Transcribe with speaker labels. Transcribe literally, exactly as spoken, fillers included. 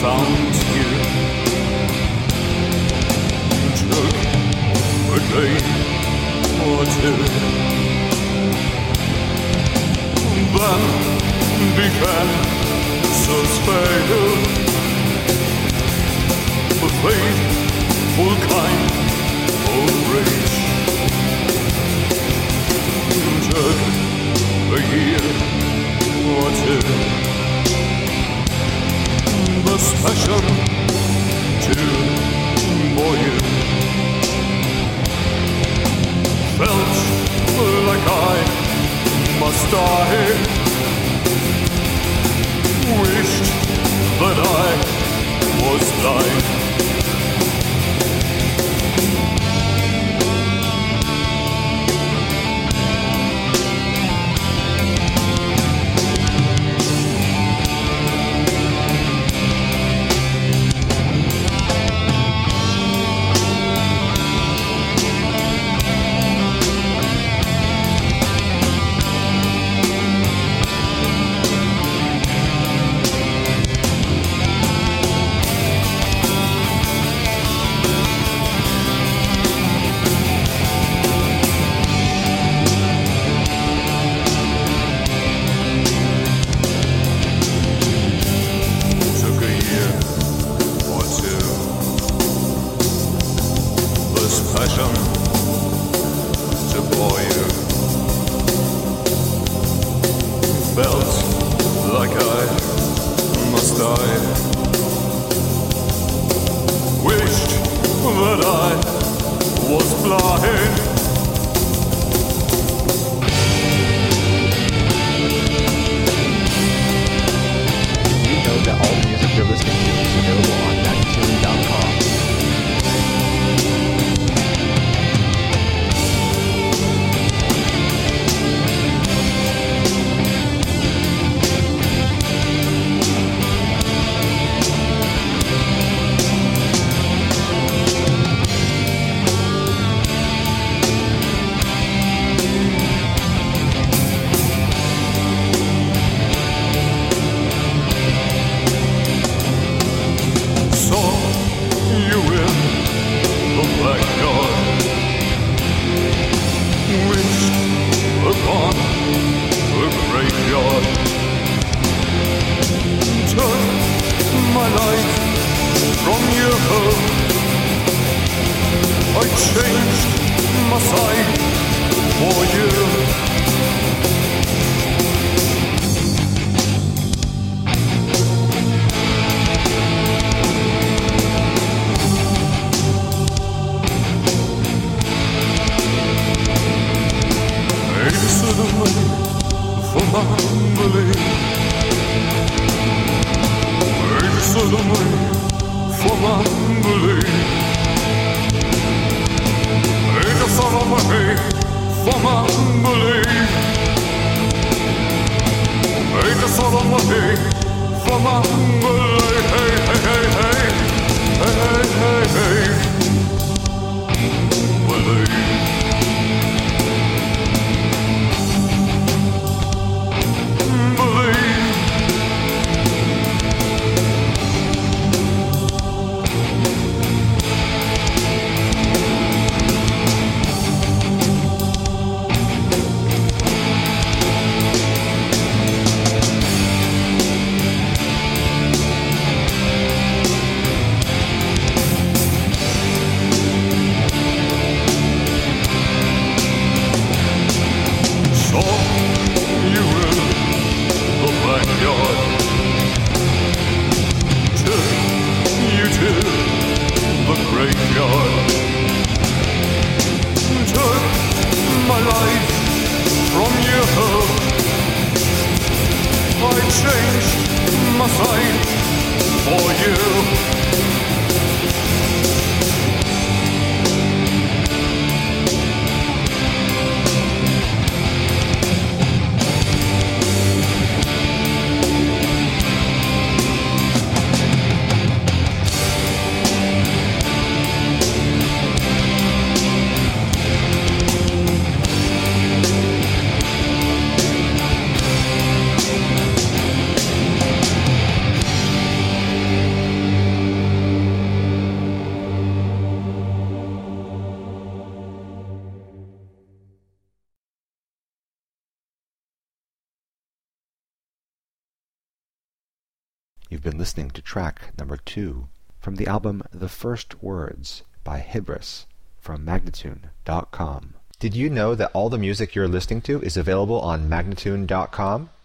Speaker 1: found you. Took a day or two, then began suspicion. A faithful kind of rage took a year or two. This passion to more you felt like I must die. Wished that I was blind. Passion to bore you felt like I must die. Wished that I was blind.
Speaker 2: You know that all the music you're listening to is available on ninety-two dot com.
Speaker 1: My life from your home, I changed my side for you. Suddenly, for my belief. Suddenly, for my belief, ain't a son of a hay for my belief, ain't a son of a hay for my belief, hey, hey, hey, hey, hey, hey, hey, believe. My side for you.
Speaker 2: You've been listening to track number two from the album The First Words by Hybris from Magnatune dot com. Did you know that all the music you're listening to is available on Magnatune dot com?